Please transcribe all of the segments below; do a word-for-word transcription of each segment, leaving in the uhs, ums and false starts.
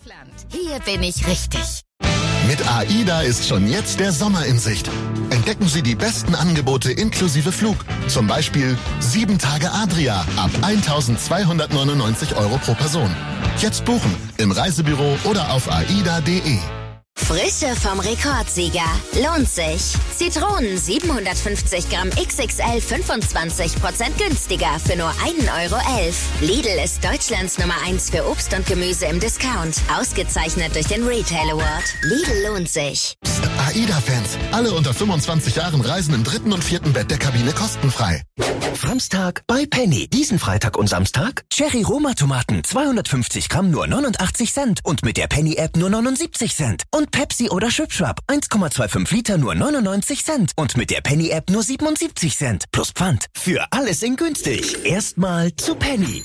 Deutschland. Hier bin ich richtig. Mit AIDA ist schon jetzt der Sommer in Sicht. Entdecken Sie die besten Angebote inklusive Flug. Zum Beispiel sieben Tage Adria ab eintausendzweihundertneunundneunzig Euro pro Person. Jetzt buchen im Reisebüro oder auf aida punkt de. Frische vom Rekordsieger. Lohnt sich. Zitronen siebenhundertfünfzig Gramm X X L fünfundzwanzig Prozent günstiger für nur ein Euro elf. Lidl ist Deutschlands Nummer eins für Obst und Gemüse im Discount. Ausgezeichnet durch den Retail Award. Lidl lohnt sich. Psst, AIDA-Fans. Alle unter fünfundzwanzig Jahren reisen im dritten und vierten Bett der Kabine kostenfrei. Samstag bei Penny. Diesen Freitag und Samstag Cherry Roma Tomaten zweihundertfünfzig Gramm nur neunundachtzig Cent und mit der Penny App nur neunundsiebzig Cent. Und Pepsi oder Schwipschwap eins Komma fünfundzwanzig Liter nur neunundneunzig Cent und mit der Penny App nur siebenundsiebzig Cent plus Pfand. Für alles in günstig. Erstmal zu Penny.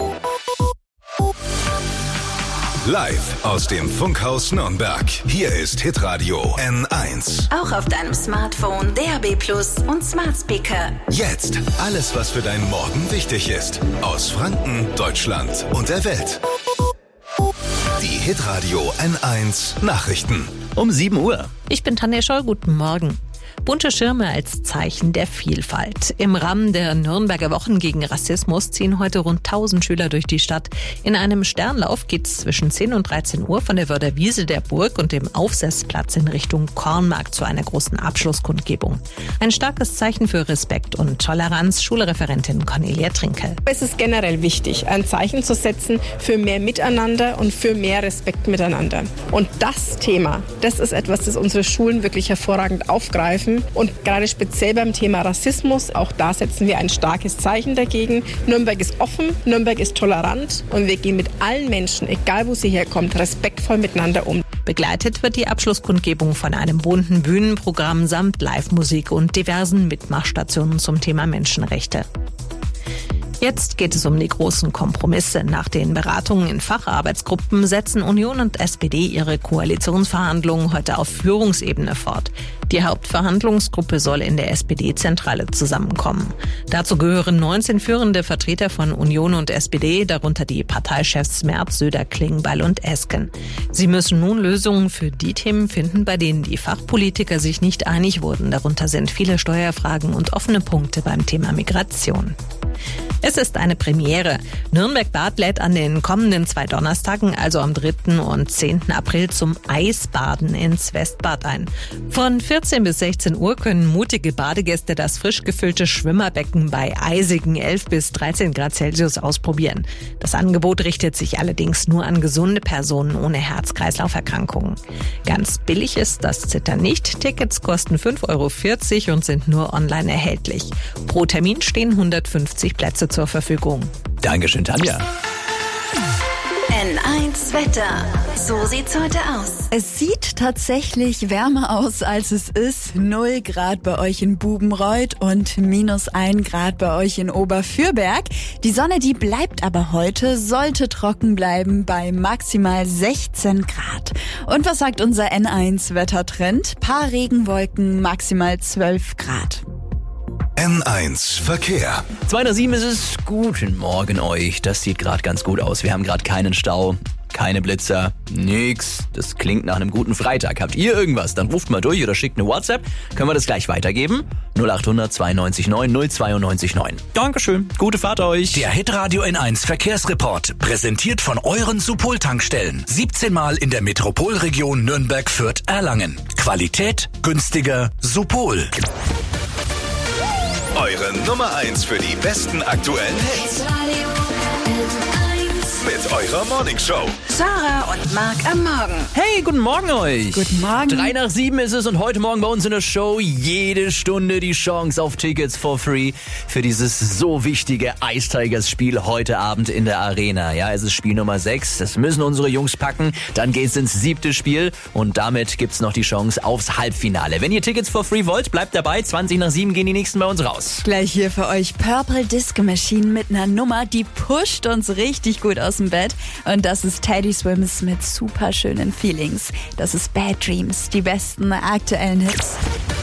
Live aus dem Funkhaus Nürnberg. Hier ist Hitradio N eins. Auch auf deinem Smartphone, D A B Plus und Smart Speaker. Jetzt alles, was für deinen Morgen wichtig ist. Aus Franken, Deutschland und der Welt. Die Hitradio N eins Nachrichten. Um sieben Uhr. Ich bin Tanja Scholl, guten Morgen. Bunte Schirme als Zeichen der Vielfalt. Im Rahmen der Nürnberger Wochen gegen Rassismus ziehen heute rund tausend Schüler durch die Stadt. In einem Sternlauf geht's zwischen zehn und dreizehn Uhr von der Wörderwiese der Burg und dem Aufsetzplatz in Richtung Kornmarkt zu einer großen Abschlusskundgebung. Ein starkes Zeichen für Respekt und Toleranz, Schulreferentin Cornelia Trinkel. Es ist generell wichtig, ein Zeichen zu setzen für mehr Miteinander und für mehr Respekt miteinander. Und das Thema, das ist etwas, das unsere Schulen wirklich hervorragend aufgreifen. Und gerade speziell beim Thema Rassismus, auch da setzen wir ein starkes Zeichen dagegen. Nürnberg ist offen, Nürnberg ist tolerant und wir gehen mit allen Menschen, egal wo sie herkommt, respektvoll miteinander um. Begleitet wird die Abschlusskundgebung von einem bunten Bühnenprogramm samt Live-Musik und diversen Mitmachstationen zum Thema Menschenrechte. Jetzt geht es um die großen Kompromisse. Nach den Beratungen in Facharbeitsgruppen setzen Union und S P D ihre Koalitionsverhandlungen heute auf Führungsebene fort. Die Hauptverhandlungsgruppe soll in der S P D-Zentrale zusammenkommen. Dazu gehören neunzehn führende Vertreter von Union und S P D, darunter die Parteichefs Merz, Söder, Klingbeil und Esken. Sie müssen nun Lösungen für die Themen finden, bei denen die Fachpolitiker sich nicht einig wurden. Darunter sind viele Steuerfragen und offene Punkte beim Thema Migration. Es ist eine Premiere. Nürnberg-Bad lädt an den kommenden zwei Donnerstagen, also am dritten und zehnten April, zum Eisbaden ins Westbad ein. Von vierzehn bis sechzehn Uhr können mutige Badegäste das frisch gefüllte Schwimmerbecken bei eisigen elf bis dreizehn Grad Celsius ausprobieren. Das Angebot richtet sich allerdings nur an gesunde Personen ohne Herz-Kreislauf-Erkrankungen. Ganz billig ist das Zittern nicht. Tickets kosten fünf Euro vierzig und sind nur online erhältlich. Pro Termin stehen hundertfünfzig Plätze zur Verfügung. Dankeschön, Tanja. N eins Wetter. So sieht's heute aus. Es sieht tatsächlich wärmer aus, als es ist. null Grad bei euch in Bubenreuth und minus ein Grad bei euch in Oberfürberg. Die Sonne, die bleibt aber heute, sollte trocken bleiben bei maximal sechzehn Grad. Und was sagt unser N eins Wettertrend? Paar Regenwolken, maximal zwölf Grad. N eins Verkehr. zwei nach sieben ist es. Guten Morgen euch. Das sieht gerade ganz gut aus. Wir haben gerade keinen Stau, keine Blitzer, nix. Das klingt nach einem guten Freitag. Habt ihr irgendwas? Dann ruft mal durch oder schickt eine WhatsApp. Können wir das gleich weitergeben? null acht hundert zweiundneunzig neun null zweiundneunzig neun. Dankeschön. Gute Fahrt euch. Der Hitradio N eins Verkehrsreport. Präsentiert von euren Supol-Tankstellen. siebzehn Mal in der Metropolregion Nürnberg-Fürth-Erlangen. Qualität, günstiger, Supol. Eure Nummer eins für die besten aktuellen Hits. Mit eurer Morningshow. Sarah und Marc am Morgen. Hey, guten Morgen euch. Guten Morgen. Drei nach sieben ist es und heute Morgen bei uns in der Show jede Stunde die Chance auf Tickets for free für dieses so wichtige Ice Tigers Spiel heute Abend in der Arena. Ja, es ist Spiel Nummer sechs. Das müssen unsere Jungs packen. Dann geht's ins siebte Spiel und damit gibt's noch die Chance aufs Halbfinale. Wenn ihr Tickets for free wollt, bleibt dabei. zwanzig nach sieben gehen die nächsten bei uns raus. Gleich hier für euch Purple Disco Machine mit einer Nummer, die pusht uns richtig gut aus dem Bett. Und das ist Teddy Swims mit super schönen Feelings. Das ist Bad Dreams, die besten aktuellen Hits.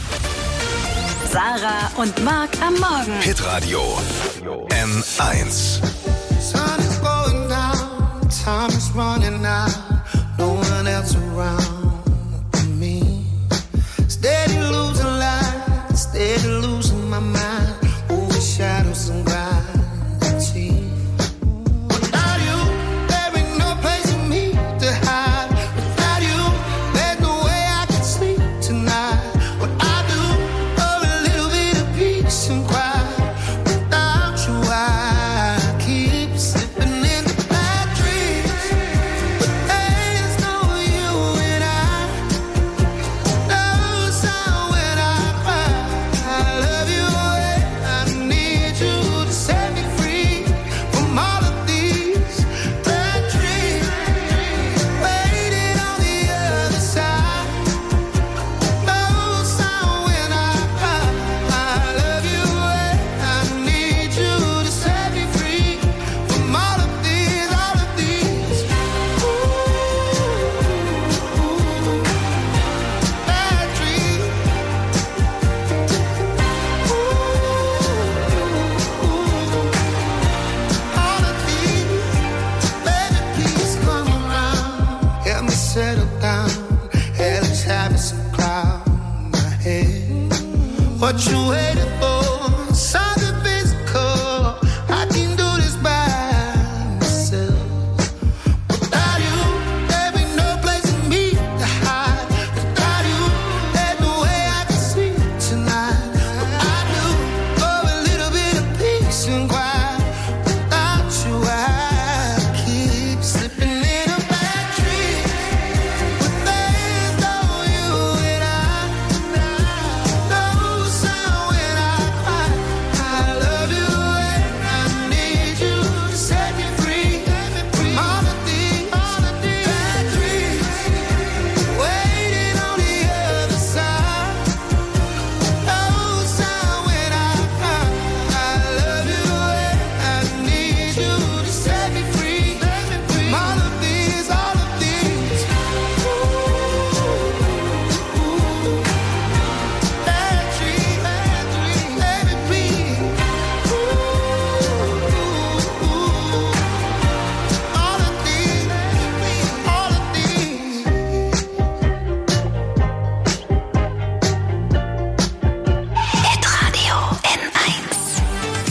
Sarah und Marc am Morgen. Hitradio N eins. Sun is going down, time is running out. No one What you waiting for? Something physical. I can do this by myself. Without you, there be no place for me to hide. Without you, there's no way I can sleep tonight. But I do for a little bit of peace and quiet. Without you, I keep slipping in a bad dream. But there's no you and I. No sound when I cry. I love you and I need you to set me free. All the things, all the things, bad dreams, waiting on the other side. No sound when I cry. I love you and I need you to set me free. All of these, all of these. Bad dreams, bad dreams, let it be. All of these, all of these. Hitradio N eins.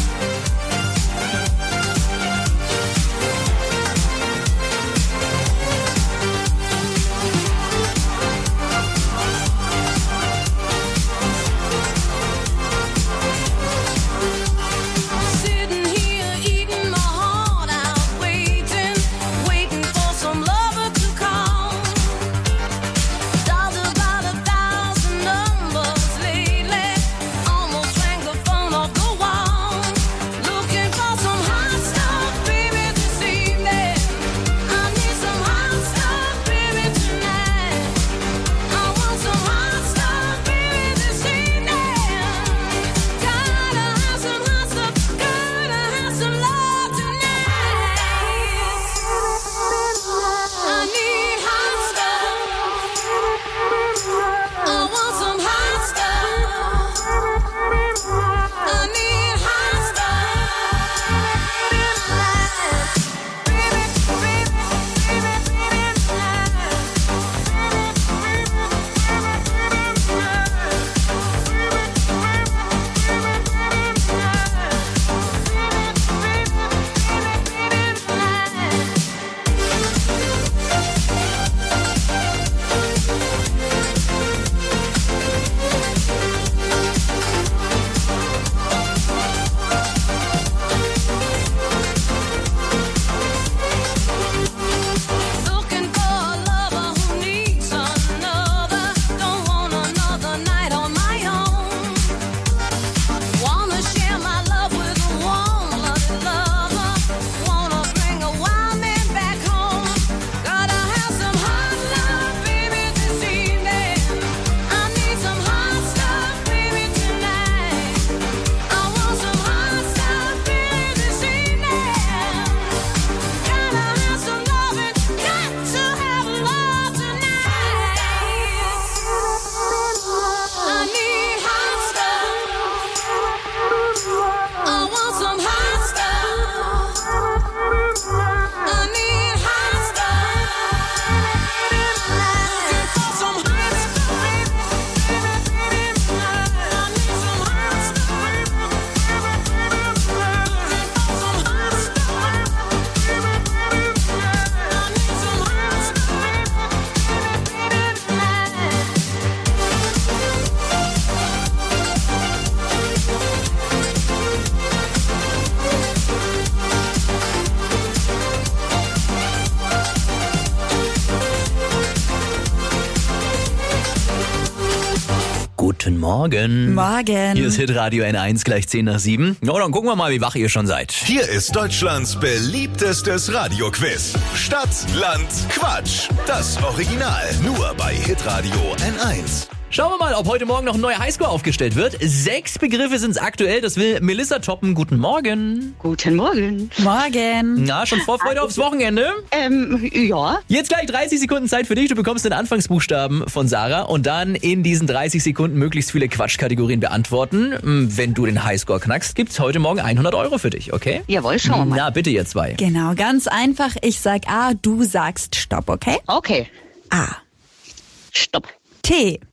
Sitting here eating my heart out, waiting, waiting for some lover to come. Dialed about a thousand numbers lately, almost rang the phone off the wall. Looking for some hot stuff, baby, this evening. I need some hot stuff, baby, tonight. I want some hot stuff, baby, this evening. Gotta have some hot stuff, gotta have some love tonight. I need hot stuff. I want some hot stuff. I need hot stuff. Baby, baby, Looking for a lover who needs another. Don't want another night on my own. Wanna share my love with a warm-blooded lover. Wanna bring a wild man back home. Gotta have some hot love, baby, this evening. I need some hot stuff, baby, tonight. I want some hot stuff, baby, this evening. Gotta have some loving, got to have love tonight. I need hot stuff. I want some hot stuff. I need hot stuff. Looking for some hot stuff, baby, baby, baby. I need some hot stuff, baby, baby, baby. Looking for some hot stuff, baby, baby, baby. I need some hot stuff, baby, baby, baby. Guten Morgen. Morgen. Hier ist Hitradio N eins, gleich zehn nach sieben. Na, dann gucken wir mal, wie wach ihr schon seid. Hier ist Deutschlands beliebtestes Radioquiz. Stadt, Land, Quatsch. Das Original. Nur bei Hitradio N eins. Schauen wir mal, ob heute Morgen noch ein neuer Highscore aufgestellt wird. Sechs Begriffe sind es aktuell, das will Melissa toppen. Guten Morgen. Guten Morgen. Morgen. Na, schon Vorfreude aufs Wochenende? Ähm, ja. Jetzt gleich dreißig Sekunden Zeit für dich. Du bekommst den Anfangsbuchstaben von Sarah und dann in diesen dreißig Sekunden möglichst viele Quatschkategorien beantworten. Wenn du den Highscore knackst, gibt's heute Morgen hundert Euro für dich, okay? Jawohl, schauen wir mal. Na, bitte ihr zwei. Genau, ganz einfach. Ich sag A, du sagst Stopp, okay? Okay. A. Stopp. T.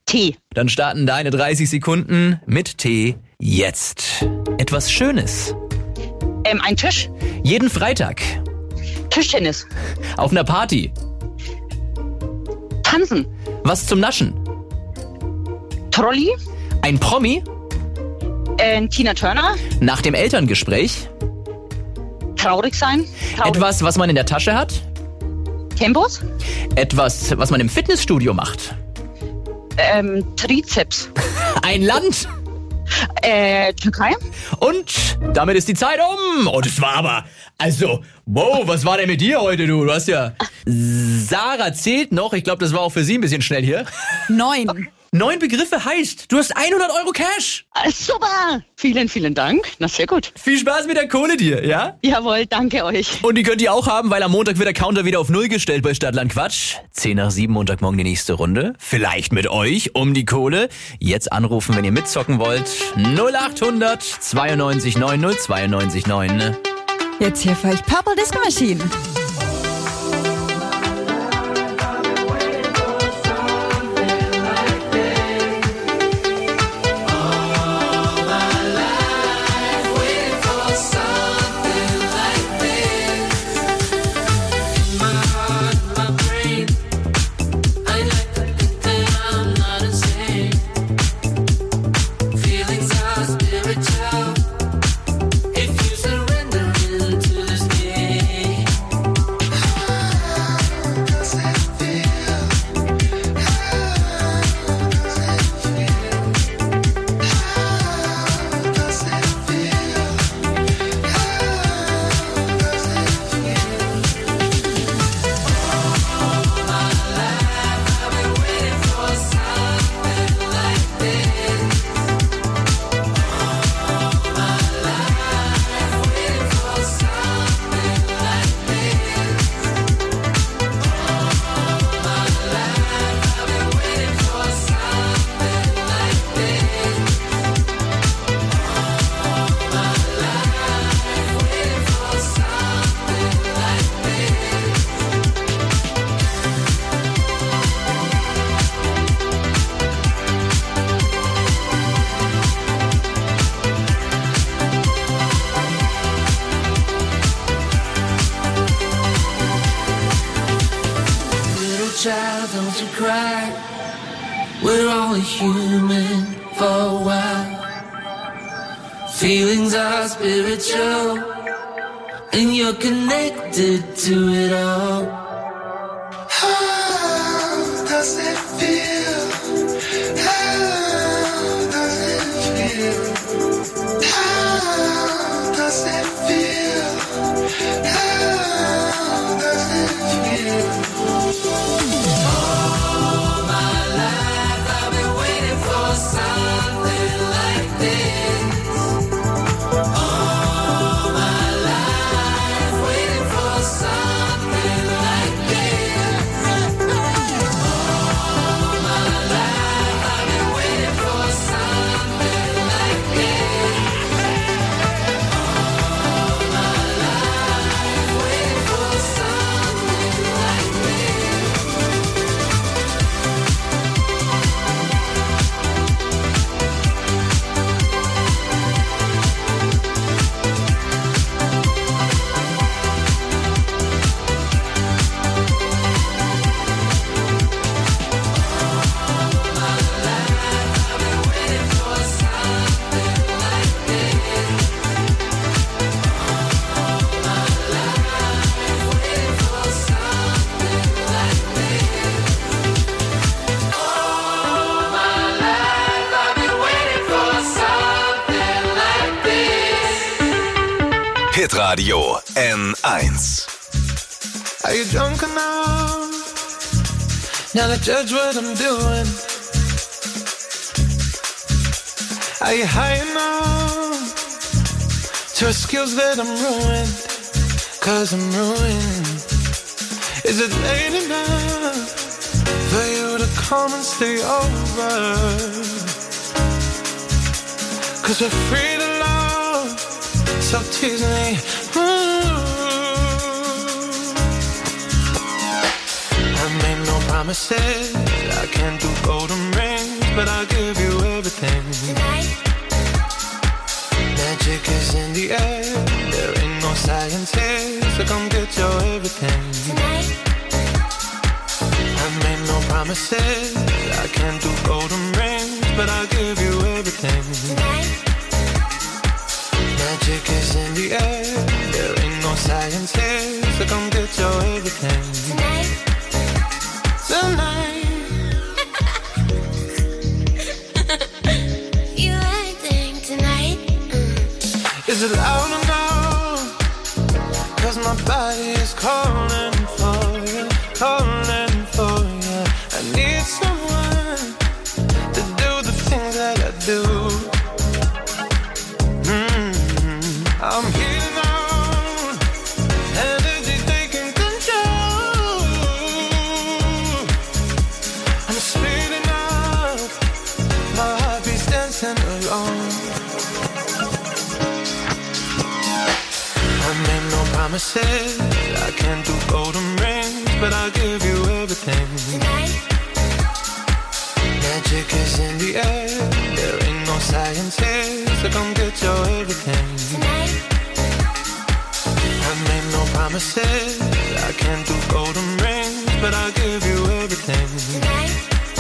Tee. Dann starten deine dreißig Sekunden mit Tee jetzt. Etwas Schönes. Ähm, ein Tisch. Jeden Freitag. Tischtennis. Auf einer Party. Tanzen. Was zum Naschen. Trolley. Ein Promi. Äh, Tina Turner. Nach dem Elterngespräch. Traurig sein. Traurig. Etwas, was man in der Tasche hat. Tempos. Etwas, was man im Fitnessstudio macht. Ähm, Trizeps. Ein Land. Äh, Türkei. Und damit ist die Zeit um. Und es war aber, also, wow, was war denn mit dir heute, du? Du hast ja, Sarah zählt noch. Ich glaube, das war auch für sie ein bisschen schnell hier. Neun. Okay. Neun Begriffe heißt, du hast hundert Euro Cash. Ah, super. Vielen, vielen Dank. Na, sehr gut. Viel Spaß mit der Kohle dir, ja? Jawohl, danke euch. Und die könnt ihr auch haben, weil am Montag wird der Counter wieder auf Null gestellt bei Stadtland Quatsch. Zehn nach sieben Montagmorgen die nächste Runde. Vielleicht mit euch um die Kohle. Jetzt anrufen, wenn ihr mitzocken wollt. null achthundert zweiundneunzig neun null zweiundneunzig neun. Jetzt hier für euch Purple Disco Machine. Child, don't you cry. We're only human for a while. Feelings are spiritual, and you're connected to it all. How does it feel? How does it feel? How does it feel? How does it feel? All my life I've been waiting for something like this. All my life waiting for something like this. All my life I've been waiting for something like this. All my life waiting for something like this. Hitradio N eins. Are you drunk enough now to judge what I'm doing? Are you high enough to excuse that I'm ruined? Cause I'm ruined. Is it late enough for you to come and stay over? Cause we're free to love, so tease me. Ooh. I made no promises, I can't do golden rings. but I'll give you everything. Tonight. Magic is in the air. There ain't no science here, so come get your everything. Tonight. I made no promises. I can't do golden rings, but I'll give you everything. Tonight. Magic is in the air. There ain't no science here, so come get your everything. Tonight. Tonight. You acting tonight. Mm. Is it loud or no? 'Cause my body is calling for you, calling for you. I need someone to do the things that I do. I'm healing on, energy taking control. I'm speeding up, my heart beats dancing alone. I made no promises, I can't do golden rings, but I'll give you everything. Tonight. Magic is in the air, there ain't no science here, so come get your everything. Tonight. I made no promises, I can't do golden rings, but I'll give you everything. Tonight.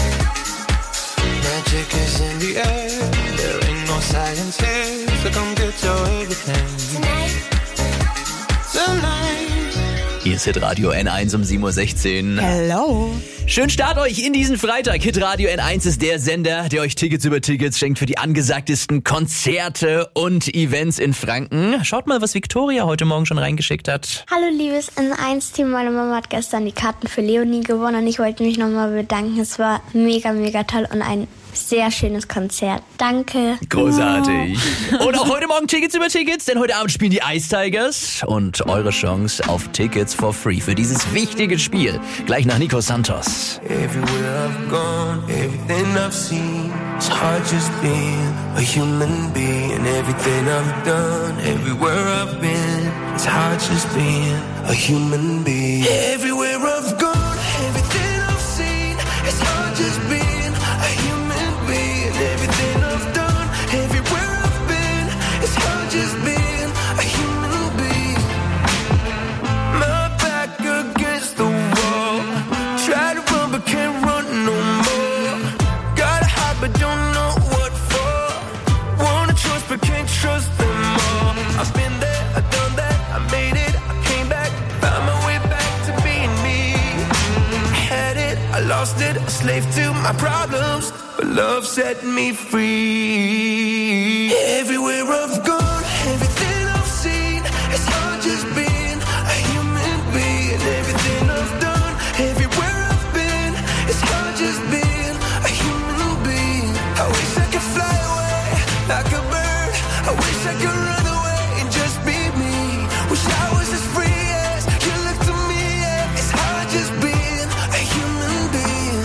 Magic is in the air, there ain't no science here, so come get your everything. Tonight. Tonight. Hier ist Hitradio N eins um sieben Uhr sechzehn. Hello. Schön Start euch in diesen Freitag. Hitradio N eins ist der Sender, der euch Tickets über Tickets schenkt für die angesagtesten Konzerte und Events in Franken. Schaut mal, was Victoria heute Morgen schon reingeschickt hat. Hallo liebes N eins Team, meine Mama hat gestern die Karten für Leonie gewonnen und ich wollte mich nochmal bedanken. Es war mega, mega toll und ein sehr schönes Konzert. Danke. Großartig. Und auch heute Morgen Tickets über Tickets, denn heute Abend spielen die Ice Tigers und eure Chance auf Tickets for free für dieses wichtige Spiel. Gleich nach Nico Santos. Everywhere I've gone, everything I've seen, it's hard just being a human being. Everything I've done, everywhere I've been, it's hard just being a human being. Everywhere I've gone, everything I've seen, it's hard just being a human being. Everything I've done, everywhere I've been, it's hard just being a human being. My back against the wall, try to run but can't run no more. Gotta hide but don't know what for. Wanna trust but can't trust them all. I've been there, I've done that, I made it, I came back, found my way back to being me. I had it, I lost it, a slave to my problems, but love set me free. Everywhere I've gone, everything I've seen, it's hard just being a human being. Everything I've done, everywhere I've been, it's hard just being a human being. I wish I could fly away like a bird. I wish I could run away and just be me. Wish I was as free as you look to me. Yeah. It's hard just being a human being.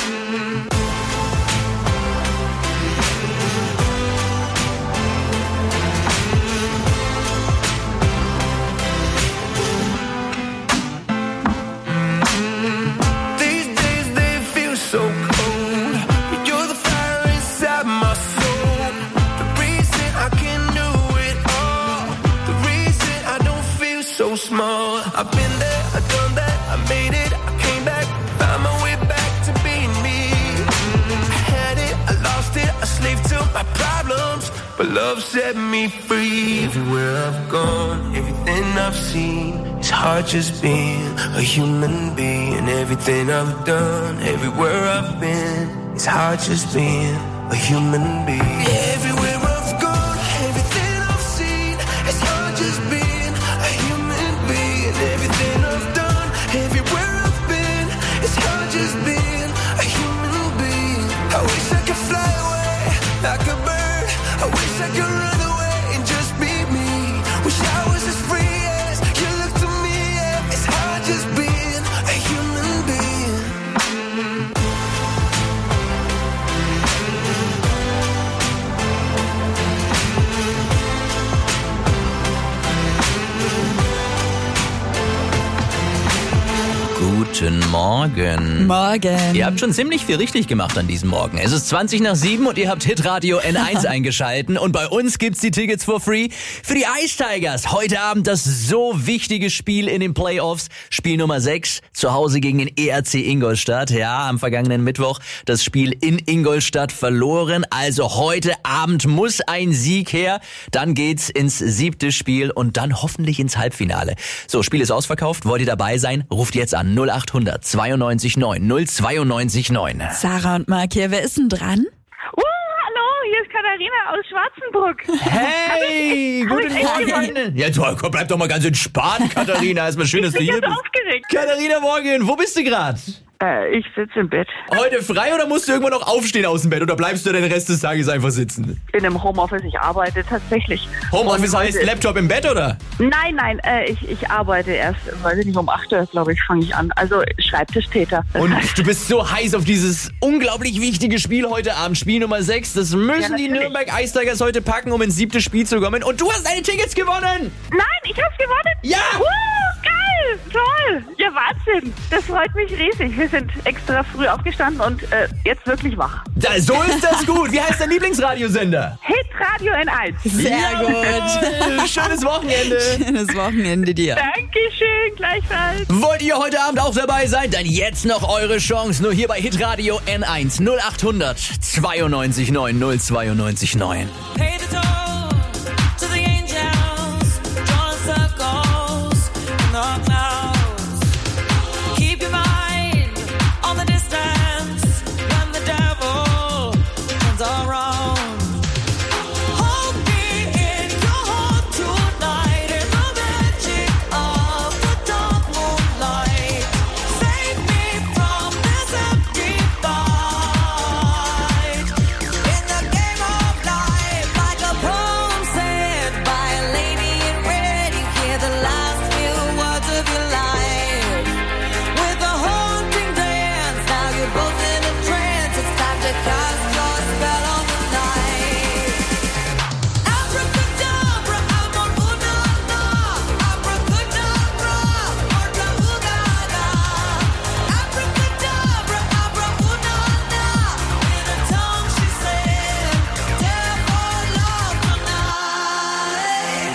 These days they feel so cold, but you're the fire inside my soul. The reason I can do it all, the reason I don't feel so small. I've been there, I've done that, I made it, I came back, found my way back to being me. I had it, I lost it, a slave to my problems, but love set me free. Everywhere I've gone, everything I've seen, it's hard just being a human being. Everything I've done, everywhere I've been, it's hard just being a human being. Everywhere I've gone, everything I've seen, it's hard just being a human being. Everything I've done, everywhere I've been, it's hard just being a human being. I wish I could fly away like a bird. I wish I could run away and just be me. Wish I was as free as you look to me. Yeah. It's hard just being a human being. Guten Morgen. Morgen. Ihr habt schon ziemlich viel richtig gemacht an diesem Morgen. Es ist zwanzig nach sieben und ihr habt Hitradio N eins eingeschalten. Und bei uns gibt's die Tickets for free für die Ice Tigers. Heute Abend das so wichtige Spiel in den Playoffs. Spiel Nummer sechs, zu Hause gegen den E R C Ingolstadt. Ja, am vergangenen Mittwoch das Spiel in Ingolstadt verloren. Also heute Abend muss ein Sieg her. Dann geht's ins siebte Spiel und dann hoffentlich ins Halbfinale. So, Spiel ist ausverkauft. Wollt ihr dabei sein? Ruft jetzt an null acht hundert zweiundneunzig neun null zweiundneunzig neun. Sarah und Marc hier, wer ist denn dran? Uh, hallo, hier ist Katharina aus Schwarzenburg. Hey, guten Morgen. Ja, toll, komm, bleib doch mal ganz entspannt, Katharina. Erstmal schön, dass du hier bist. Aufgeregt. Katharina Morgan, wo bist du gerade? Äh, ich sitze im Bett. Heute frei oder musst du irgendwann noch aufstehen aus dem Bett oder bleibst du den Rest des Tages einfach sitzen? In einem Homeoffice, ich arbeite tatsächlich. Homeoffice Und heißt Laptop im Bett, oder? Nein, nein, äh, ich, ich arbeite erst, weiß ich nicht, um acht Uhr, glaube ich, fange ich an. Also Schreibtischtäter. Das Und heißt, du bist so heiß auf dieses unglaublich wichtige Spiel heute Abend, Spiel Nummer sechs. Das müssen Ja, die natürlich. Nürnberg Ice Tigers heute packen, um ins siebte Spiel zu kommen. Und du hast deine Tickets gewonnen! Nein, ich hab's gewonnen. Ja! Uh, geil, toll. Ja, Wahnsinn. Das freut mich riesig. Wir sind extra früh aufgestanden und äh, jetzt wirklich wach. Da, so ist das gut. Wie heißt dein Lieblingsradiosender? Hitradio N eins. Sehr Jawohl. gut. Schönes Wochenende. Schönes Wochenende dir. Dankeschön, gleichfalls. Wollt ihr heute Abend auch dabei sein? Dann jetzt noch eure Chance. Nur hier bei Hitradio N eins null acht hundert zweiundneunzig neun null zweiundneunzig neun. Pay the toll to the angels, drawing circles in the clouds. Keep your mind on the distance when the devil turns around. Hold me in your heart tonight in the magic of the dark moonlight. Save me from this empty fight. In the game of life, like a poem said by a lady in red, you hear the last few words of your life. With a haunting dance, now you're both in a trance. It's time to cast your spell on the night. Abracadabra, abracadabra, abracadabra, abracadabra. Abracadabra, abracadabra. In a tongue she said, "Therefore love tonight."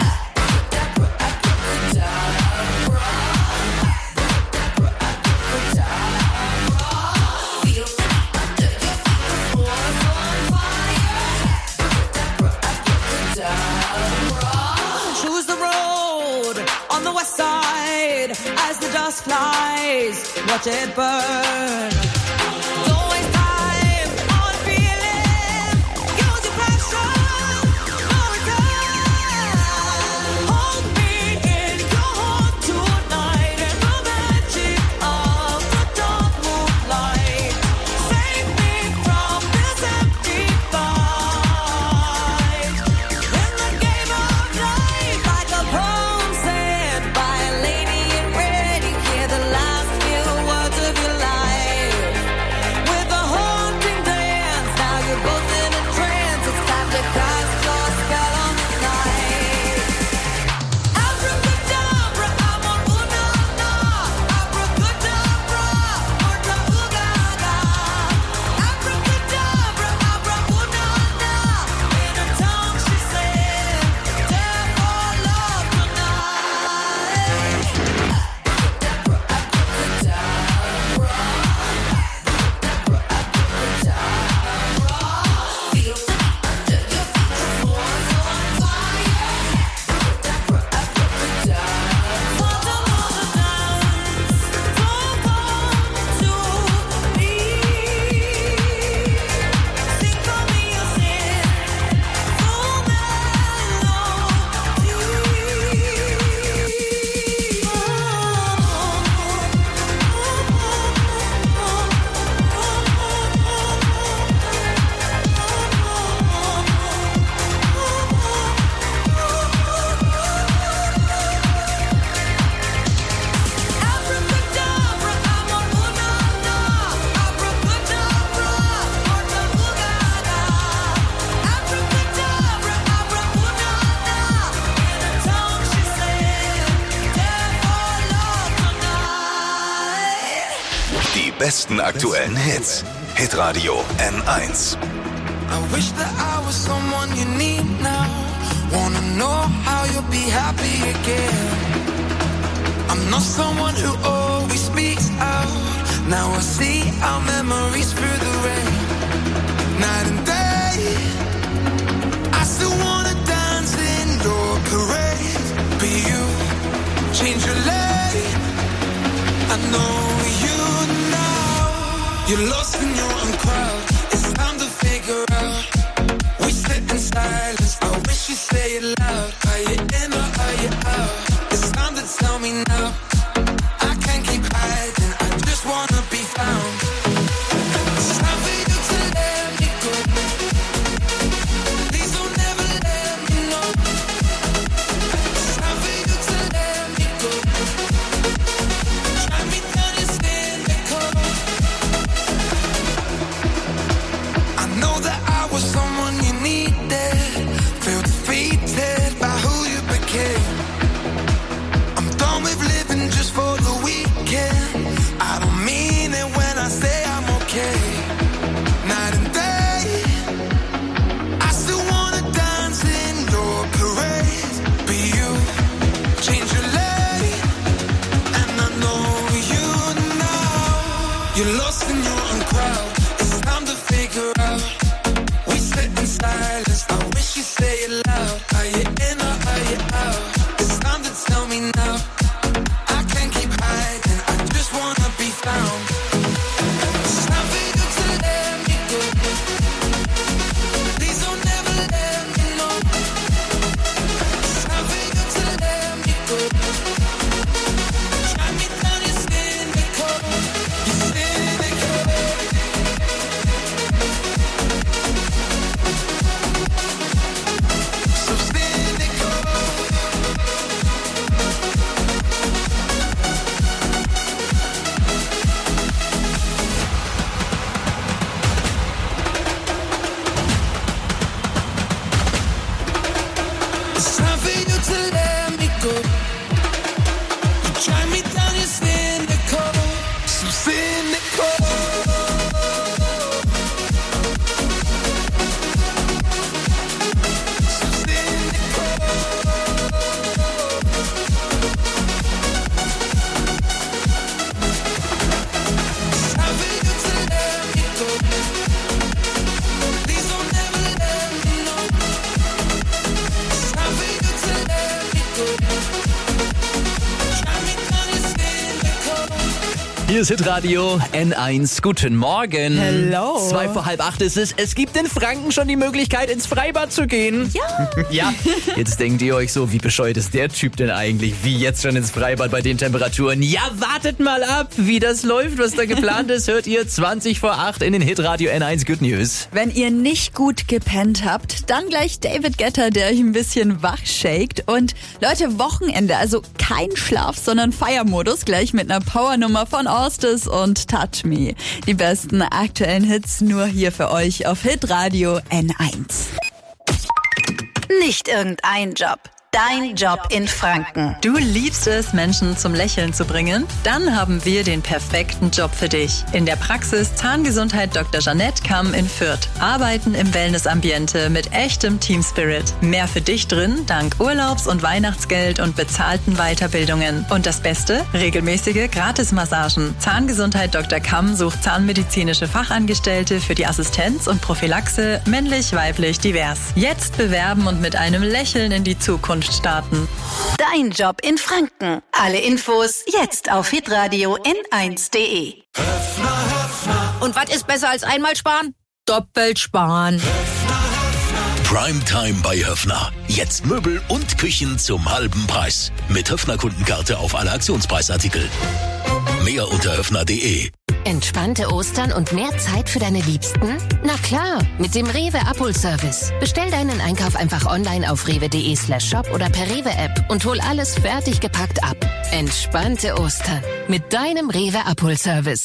Choose the road on the west side as the dust flies. Watch it burn. Don't waste time on feeling. Use your passion. No return. Hold me in your heart tonight in the magic of the dark moonlight. Save me from this empty fight. In the game of life, like a poem said by a lady in red, you hear the last few words of your life. Die besten aktuellen Hits. Hitradio N eins. I wish that I was someone you need now. Wanna know how you'll be happy again. I'm not someone who always speaks out. Now I see our memories through the rain. Night and day, I still wanna dance in your parade. But you change your lane. I know you now. You're lost in your own crowd. It's time to figure out. We sit in silence. I wish you'd say it loud. Are you in or are you out? It's time to tell me now. I can't keep hiding. I just wanna be found. It's time for you to let me go. Please don't ever let me know. It's time for you to let me go. Try me down, you're cynical. I know that I was someone you needed. Feel defeated by who you became. I'm done with living just for the weekend. I don't mean it when I say I'm okay. Night and day, I still wanna dance in your parade. But you change your lane, and I know you now. You're lost in your own crowd. It's time to figure out. We sit in silence. I wish you'd say it loud. Are you in or are you out? It's time to tell me now. I can't keep hiding. I just wanna be found. It's time for you to let me go. Please don't ever let me know. It's time for you to let me go. Try me down, you're cynical. You're cynical. So cynical. It's time for you to let me go. You try me down, you're cynical. So cynical. So cynical. It's time for you to let me go. Please don't ever let me know. It's time for you to let me go. Try me down, you're cynical. Hier ist Hitradio N eins. Guten Morgen. Hello. Zwei vor halb acht ist es. Es gibt in Franken schon die Möglichkeit, ins Freibad zu gehen. Ja. Ja. Jetzt denkt ihr euch so, wie bescheuert ist der Typ denn eigentlich? Wie jetzt schon ins Freibad bei den Temperaturen? Ja, wartet mal ab, wie das läuft, was da geplant ist. Hört ihr zwanzig vor acht in den Hitradio N eins Good News. Wenn ihr nicht gut gepennt habt, dann gleich David Guetta, der euch ein bisschen wach shakt. Und Leute, Wochenende, also kein Schlaf, sondern Feiermodus, gleich mit einer Powernummer von Orstes und Touch Me. Die besten aktuellen Hits nur hier für euch auf Hitradio N eins. Nicht irgendein Job. Dein Job in Franken. Du liebst es, Menschen zum Lächeln zu bringen? Dann haben wir den perfekten Job für dich. In der Praxis Zahngesundheit Doktor Janette Kamm in Fürth. Arbeiten im Wellnessambiente mit echtem Teamspirit. Mehr für dich drin, dank Urlaubs- und Weihnachtsgeld und bezahlten Weiterbildungen. Und das Beste? Regelmäßige Gratismassagen. Zahngesundheit Doktor Kamm sucht zahnmedizinische Fachangestellte für die Assistenz und Prophylaxe, männlich, weiblich, divers. Jetzt bewerben und mit einem Lächeln in die Zukunft starten. Dein Job in Franken. Alle Infos jetzt auf hitradio n eins punkt de. Und was ist besser als einmal sparen? Doppelt sparen. Primetime bei Höfner. Jetzt Möbel und Küchen zum halben Preis. Mit Höfner-Kundenkarte auf alle Aktionspreisartikel. Mehr unter höfner punkt de. Entspannte Ostern und mehr Zeit für deine Liebsten? Na klar, mit dem Rewe Abholservice. Bestell deinen Einkauf einfach online auf rewe punkt de slash shop oder per Rewe App und hol alles fertig gepackt ab. Entspannte Ostern mit deinem Rewe Abholservice.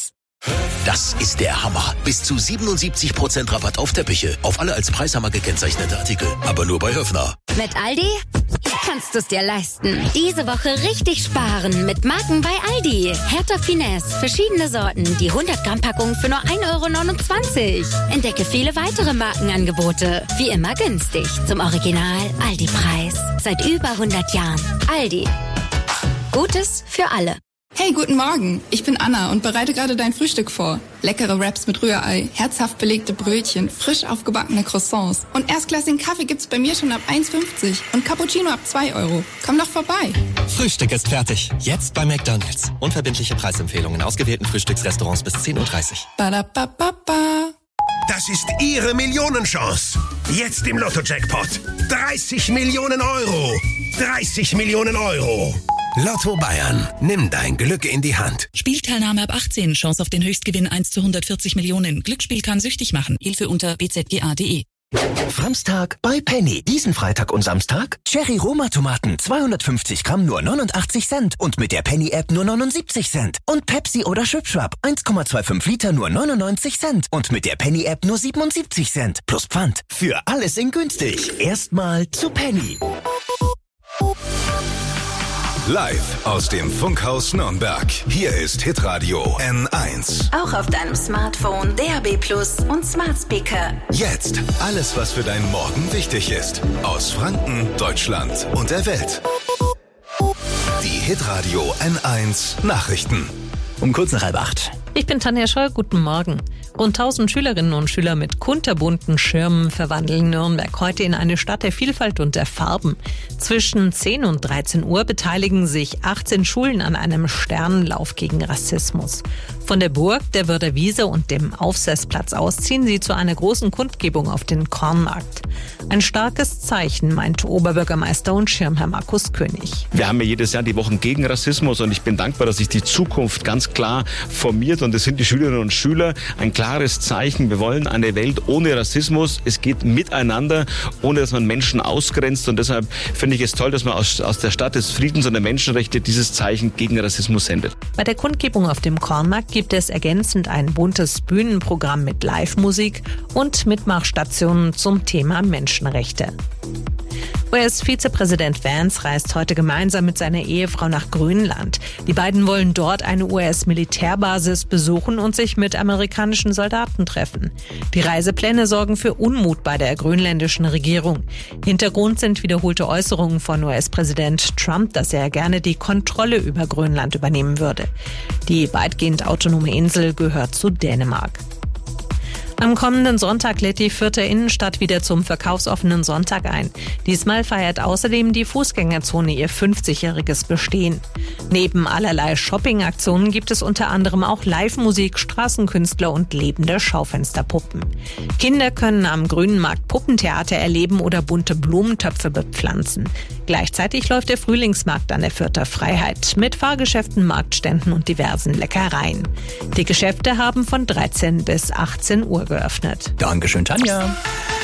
Das ist der Hammer. Bis zu siebenundsiebzig Prozent Rabatt auf Teppiche. Auf alle als Preishammer gekennzeichnete Artikel. Aber nur bei Höfner. Mit Aldi kannst du es dir leisten. Diese Woche richtig sparen mit Marken bei Aldi. Hertha Finesse, verschiedene Sorten. Die hundert Gramm Packung für nur ein Euro neunundzwanzig. Entdecke viele weitere Markenangebote. Wie immer günstig. Zum Original Aldi-Preis. Seit über hundert Jahren. Aldi. Gutes für alle. Hey, guten Morgen. Ich bin Anna und bereite gerade dein Frühstück vor. Leckere Wraps mit Rührei, herzhaft belegte Brötchen, frisch aufgebackene Croissants. Und erstklassigen Kaffee gibt's bei mir schon ab eins fünfzig und Cappuccino ab zwei Euro. Komm doch vorbei. Frühstück ist fertig. Jetzt bei McDonald's. Unverbindliche Preisempfehlungen in ausgewählten Frühstücksrestaurants bis zehn Uhr dreißig. Badabababa. Das ist Ihre Millionenchance. Jetzt im Lotto-Jackpot. dreißig Millionen Euro. dreißig Millionen Euro. Lotto Bayern. Nimm dein Glück in die Hand. Spielteilnahme ab achtzehn. Chance auf den Höchstgewinn eins zu hundertvierzig Millionen. Glücksspiel kann süchtig machen. Hilfe unter b z g a punkt d e. Samstag bei Penny. Diesen Freitag und Samstag Cherry Roma Tomaten zweihundertfünfzig Gramm nur neunundachtzig Cent und mit der Penny App nur neunundsiebzig Cent. Und Pepsi oder Schwipschwapp eins Komma fünfundzwanzig Liter nur neunundneunzig Cent und mit der Penny App nur siebenundsiebzig Cent. Plus Pfand. Für alles in günstig. Erstmal zu Penny. Live aus dem Funkhaus Nürnberg. Hier ist Hitradio N eins. Auch auf deinem Smartphone, D A B Plus und Smart Speaker. Jetzt alles, was für deinen Morgen wichtig ist. Aus Franken, Deutschland und der Welt. Die Hitradio N eins Nachrichten. Um kurz nach halb acht. Ich bin Tanja Scholl, guten Morgen. Rund tausend Schülerinnen und Schüler mit kunterbunten Schirmen verwandeln Nürnberg heute in eine Stadt der Vielfalt und der Farben. Zwischen zehn und dreizehn Uhr beteiligen sich achtzehn Schulen an einem Sternenlauf gegen Rassismus. Von der Burg, der Wörder Wiese und dem Aufsessplatz aus ziehen sie zu einer großen Kundgebung auf den Kornmarkt. Ein starkes Zeichen, meint Oberbürgermeister und Schirmherr Markus König. Wir haben ja jedes Jahr die Wochen gegen Rassismus und ich bin dankbar, dass sich die Zukunft ganz klar formiert und es sind die Schülerinnen und Schüler. Ein klares Zeichen, wir wollen eine Welt ohne Rassismus. Es geht miteinander, ohne dass man Menschen ausgrenzt und deshalb finde ich es toll, dass man aus, aus der Stadt des Friedens und der Menschenrechte dieses Zeichen gegen Rassismus sendet. Bei der Kundgebung auf dem Kornmarkt gibt es ergänzend ein buntes Bühnenprogramm mit Live-Musik und Mitmachstationen zum Thema Menschenrechte. U S-Vizepräsident Vance reist heute gemeinsam mit seiner Ehefrau nach Grönland. Die beiden wollen dort eine U S-Militärbasis besuchen und sich mit amerikanischen Soldaten treffen. Die Reisepläne sorgen für Unmut bei der grönländischen Regierung. Hintergrund sind wiederholte Äußerungen von U S-Präsident Trump, dass er gerne die Kontrolle über Grönland übernehmen würde. Die weitgehend autonome Insel gehört zu Dänemark. Am kommenden Sonntag lädt die Fürther Innenstadt wieder zum verkaufsoffenen Sonntag ein. Diesmal feiert außerdem die Fußgängerzone ihr fünfzigjähriges Bestehen. Neben allerlei Shoppingaktionen gibt es unter anderem auch Live-Musik, Straßenkünstler und lebende Schaufensterpuppen. Kinder können am Grünen Markt Puppentheater erleben oder bunte Blumentöpfe bepflanzen. Gleichzeitig läuft der Frühlingsmarkt an der Fürther Freiheit mit Fahrgeschäften, Marktständen und diversen Leckereien. Die Geschäfte haben von dreizehn bis achtzehn Uhr geöffnet. Dankeschön, Tanja.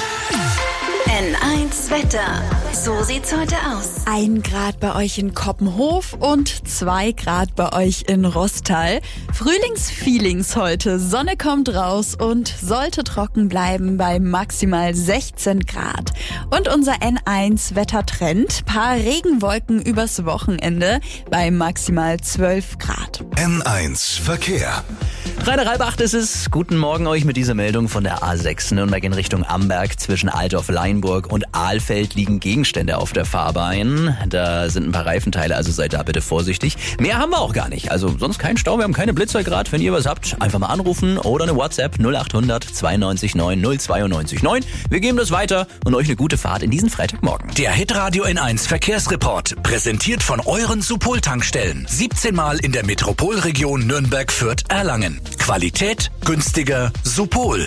N eins Wetter. So sieht's heute aus. Ein Grad bei euch in Koppenhof und zwei Grad bei euch in Rostal. Frühlingsfeelings heute. Sonne kommt raus und sollte trocken bleiben bei maximal sechzehn Grad. Und unser N eins Wettertrend. Paar Regenwolken übers Wochenende bei maximal zwölf Grad. N eins Verkehr. Drei nach halb acht ist es. Guten Morgen euch mit dieser Meldung von der A sechs Nürnberg in Richtung Amberg. Zwischen Altdorf-Leinburg und Ahlfeld liegen Gegenstände auf der Fahrbahn. Da sind ein paar Reifenteile, also seid da bitte vorsichtig. Mehr haben wir auch gar nicht. Also sonst kein Stau, wir haben keine Blitzer gerade. Wenn ihr was habt, einfach mal anrufen oder eine WhatsApp null acht hundert zweiundneunzig neun null zweiundneunzig neun. Wir geben das weiter und euch eine gute Fahrt in diesen Freitagmorgen. Der Hitradio N eins Verkehrsreport, präsentiert von euren Supol-Tankstellen. siebzehn Mal in der Metropolregion Nürnberg-Fürth-Erlangen. Qualität, günstiger, Supol.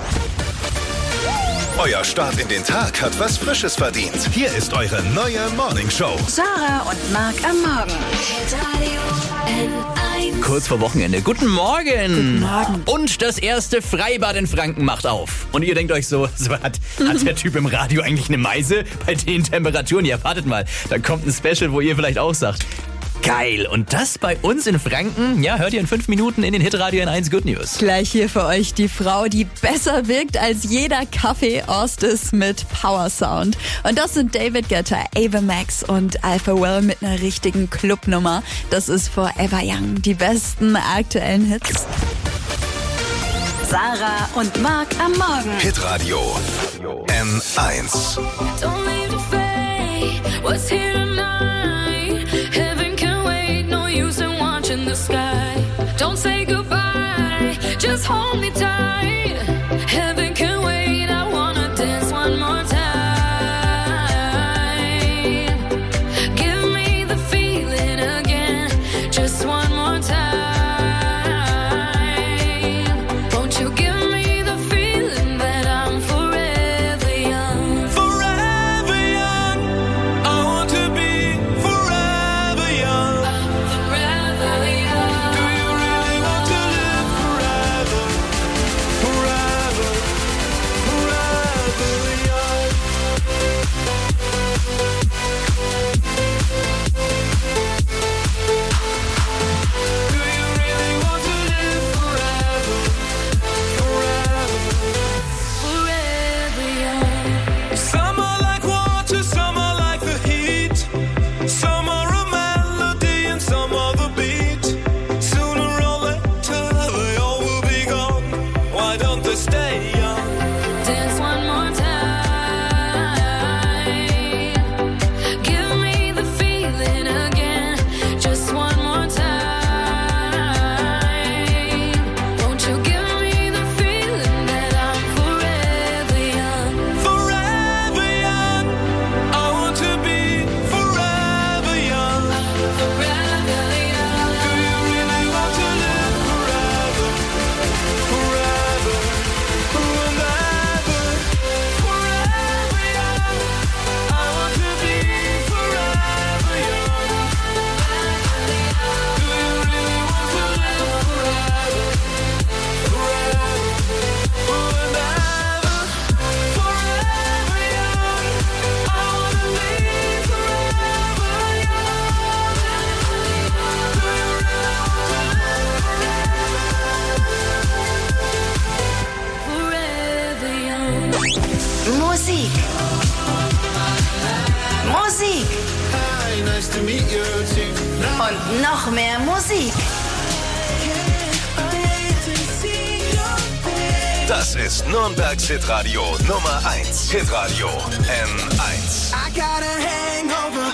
Euer Start in den Tag hat was Frisches verdient. Hier ist eure neue Morning Show. Sarah und Marc am Morgen. Kurz vor Wochenende. Guten Morgen. Guten Morgen. Und das erste Freibad in Franken macht auf. Und ihr denkt euch so, so hat, hat der Typ im Radio eigentlich eine Meise bei den Temperaturen? Ja, wartet mal, da kommt ein Special, wo ihr vielleicht auch sagt, Geil. Und das bei uns in Franken? Ja, hört ihr in fünf Minuten in den Hitradio N eins Good News. Gleich hier für euch die Frau, die besser wirkt als jeder Kaffee Ostis mit Power Sound. Und das sind David Guetta, Ava Max und Alpha Well mit einer richtigen Clubnummer. Das ist Forever Young. Die besten aktuellen Hits. Sarah und Marc am Morgen. Hitradio N eins. Don't leave the fate, what's here tonight? Heaven can wait, no use in watching the sky. Don't say goodbye, just hold me tight. Heaven can wait, I wanna dance one more time. Give me the feeling again, just one more time. Won't you give me the feeling that I'm forever young? Forever young. I want to be forever young. Forever young. Do you really want to live forever? Forever, forever young. Do you really want to live forever? Forever, Forever young. some are like water, some are like the heat. Some are a melody and some are the beat. Sooner or later they all will be gone. Why don't they stay young? Dance one more time. Give me the feeling again, just one more time. Won't you give me the feeling that I'm forever young? Forever young. I want to be forever young. Forever young. Do you really want to live forever? Forever, and ever. Forever young. I want to be forever young. Do you really want to live forever? Forever, and ever. Forever young. I want to be forever Forever young. Musik. Musik. Hi, nice to meet you too. Und noch mehr Musik. Das ist Nürnbergs Hitradio Nummer eins. Hitradio N eins. I got a hangover.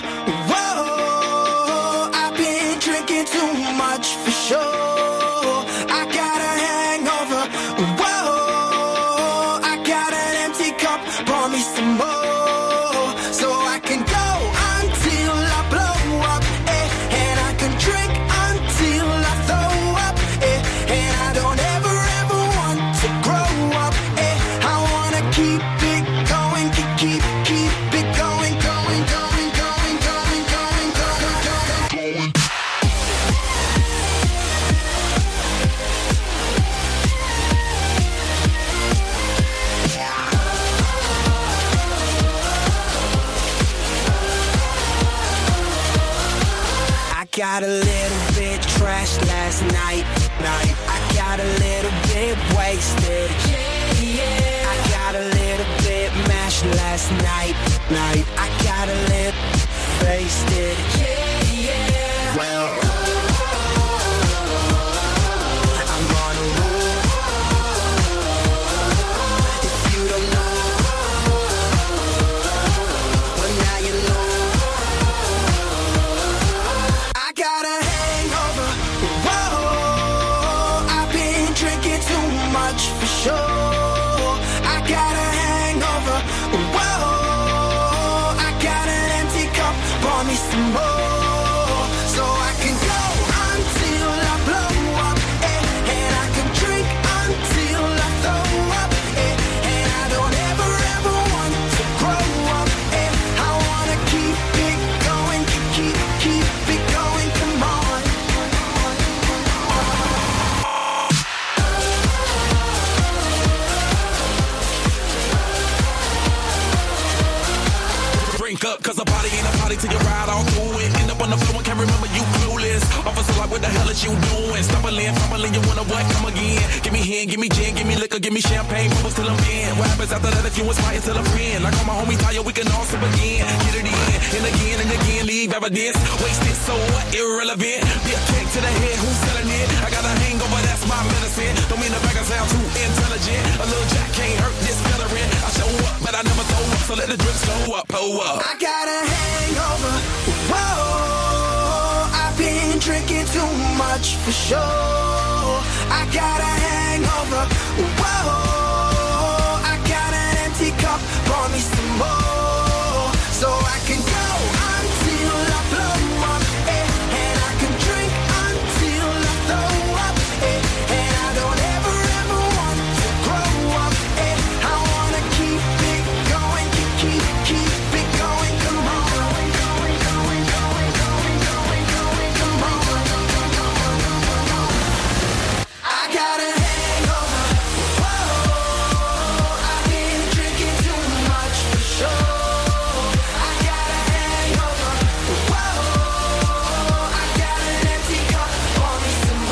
Whoa, I've been drinking too much for sure. I got a hangover. Whoa, I got an empty cup. Pour me some more, so I can go until I blow up, eh? And I can drink until I throw up, eh? And I don't ever ever want to grow up, eh? I wanna keep it going, keep keep keep it going, going, going, going, going, going, going, going. I got a little bit trashed last night. Night. I got a little bit wasted. I got a little bit mashed last night. Night. I got a little wasted. Well, I'm on a roll. If you don't know, well now you know. I got a hangover. Whoa, I've been drinking too much for sure. I got a hangover. Whoa, I got an empty cup. Pour me some more, so I can go until I blow up, eh? And I can drink until I throw up, eh? And I don't ever ever want to grow up, eh? I wanna keep it going, keep keep keep it going. Come on. what you doing. Stumbling, fumbling, you wanna what? Come again. Give me hand, give me gin, give me liquor, give me champagne, bubbles till I'm in. What happens after that if you inspire till I'm friend? Like all my homies tired, we can all sip again. Get it in, and again and again, leave evidence. Wasted, so what? Irrelevant. Be a cake to the head, who's selling it? I got a hangover, that's my medicine. Don't mean the back I sound too intelligent. A little jack can't hurt this celery. I show up, but I never throw up, so let the drip slow up, pull up. I got a hangover. Whoa, I've been drinking too much for sure. I got a hangover. Whoa, I got an empty cup. Pour me some more, so I can go until I blow up, eh, and I can drink until I throw up, eh, and I don't ever ever want to grow up, eh. I wanna keep it going, keep keep keep it going. Come on, going, going, going, going, going, going, going, come on. I got a hangover. Whoa, I've been drinking too much for sure. I got a hangover. Whoa, I got an empty cup. Pour me some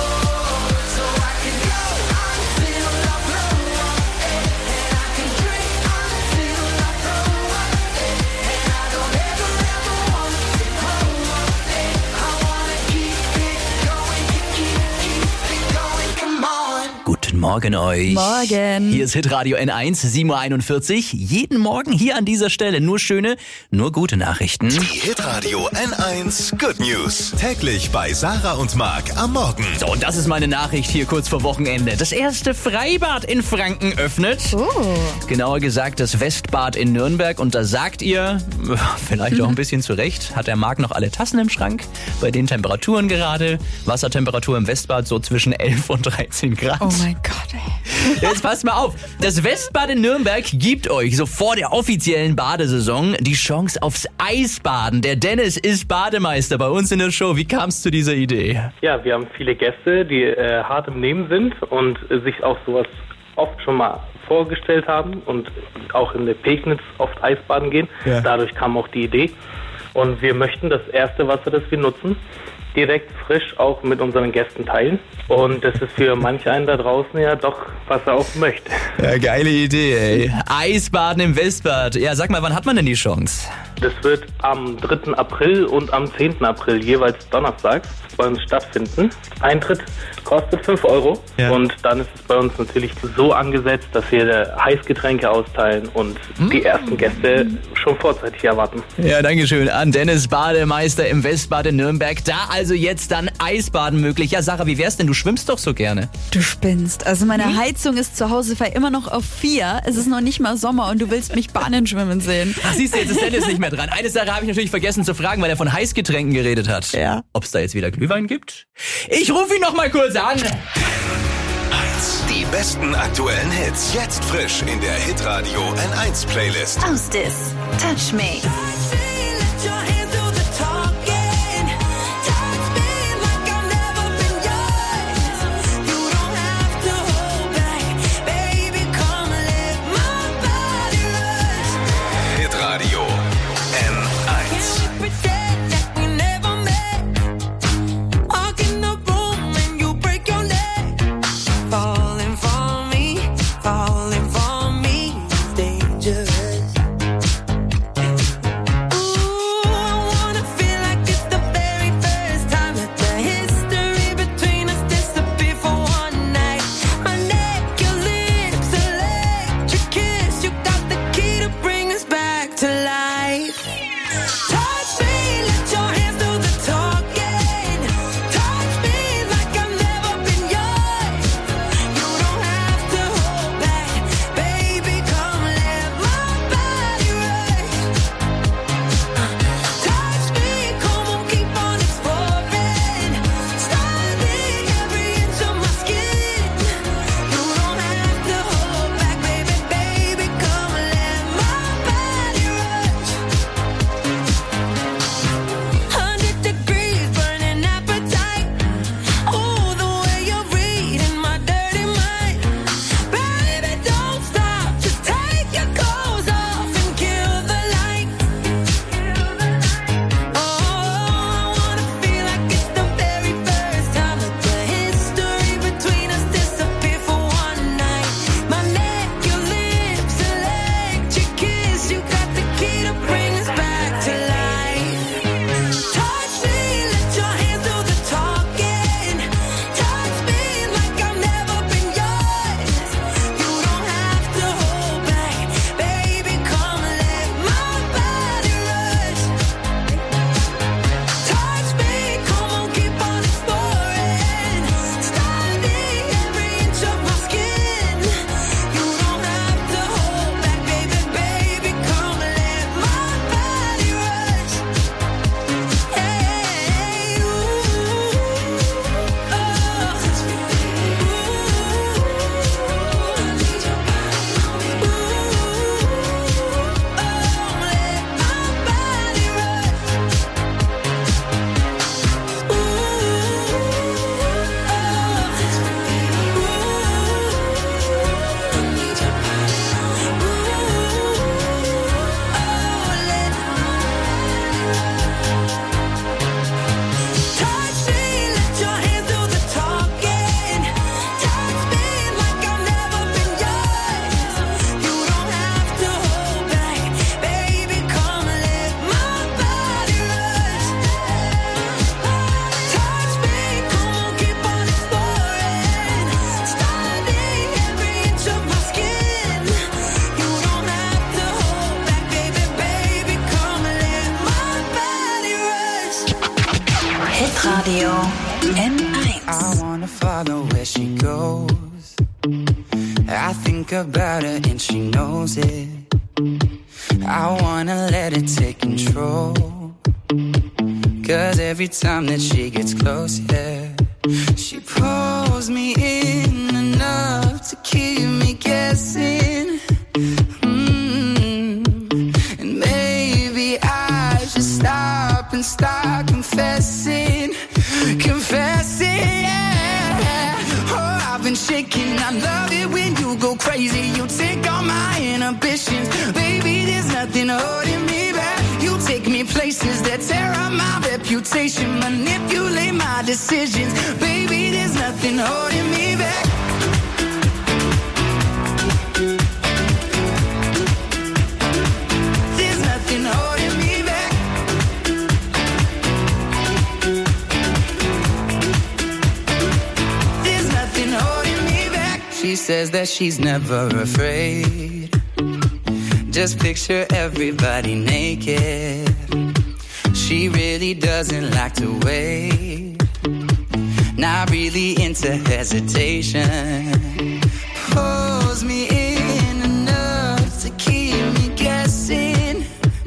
more, so I can go until I blow up, eh, and I can drink until I throw up, eh, and I don't ever ever want to grow up, eh. I wanna keep it going, keep keep it going. Come on. Guten Morgen euch. Morgen. Hier ist Hitradio N eins, sieben Uhr einundvierzig. Jeden Morgen hier an dieser Stelle nur schöne, nur gute Nachrichten. Die Hitradio N eins Good News. Täglich bei Sarah und Marc am Morgen. So, und das ist meine Nachricht hier kurz vor Wochenende. Das erste Freibad in Franken öffnet. Oh. Genauer gesagt das Westbad in Nürnberg. Und da sagt ihr, vielleicht auch ein bisschen zu Recht, hat der Marc noch alle Tassen im Schrank? Bei den Temperaturen gerade. Wassertemperatur im Westbad so zwischen elf und dreizehn Grad. Oh mein Gott, ey. Jetzt passt mal auf. Das Westbad in Nürnberg gibt euch so vor der offiziellen Badesaison die Chance aufs Eisbaden. Der Dennis ist Bademeister bei uns in der Show. Wie kam es zu dieser Idee? Ja, wir haben viele Gäste, die äh, hart im Nehmen sind und äh, sich auch sowas oft schon mal vorgestellt haben und auch in der Pegnitz oft Eisbaden gehen. Ja. Dadurch kam auch die Idee. Und wir möchten das erste Wasser, das wir nutzen, direkt frisch auch mit unseren Gästen teilen. Und das ist für manch einen da draußen ja doch, was er auch möchte. Ja, geile Idee, ey. Eisbaden im Westbad. Ja, sag mal, wann hat man denn die Chance? Das wird am dritten April und am zehnten April jeweils donnerstags bei uns stattfinden. Eintritt kostet fünf Euro Ja. und dann ist es bei uns natürlich so angesetzt, dass wir Heißgetränke austeilen und die ersten Gäste schon vorzeitig erwarten. Ja, dankeschön an Dennis, Bademeister im Westbad in Nürnberg. Da also jetzt dann Eisbaden möglich. Ja, Sarah, wie wär's denn? Du schwimmst doch so gerne. Du spinnst. Also meine Heizung ist zu Hause immer noch auf vier. Es ist noch nicht mal Sommer und du willst mich Bahnen schwimmen sehen. Ach, siehst du, jetzt ist Dennis nicht mehr dran. Eine Sache habe ich natürlich vergessen zu fragen, weil er von Heißgetränken geredet hat. Ja. Ob es da jetzt wieder Glühwein gibt? Ich rufe ihn noch mal kurz an. Die besten aktuellen Hits. Jetzt frisch in der Hitradio N eins Playlist. Aus Dis, Touch Me. Hitradio N eins. Hitradio N eins. I wanna follow where she goes. I think about her and she knows it. I wanna let it take control. Cause every time that she gets close, yeah, she pulls me in enough to keep me guessing. Mm. And maybe I should stop and start confessing. Confessing, yeah. Oh, I've been shaking. I love it when you go crazy. You take all my inhibitions. Baby, there's nothing holding me back. You take me places that tear up my reputation. Manipulate my decisions. Baby, there's nothing holding me back. There's nothing holding me back. There's nothing holding me back. She says that she's never afraid. Just picture everybody naked. She really doesn't like to wait. Not really into hesitation. Pulls me in enough to keep me guessing.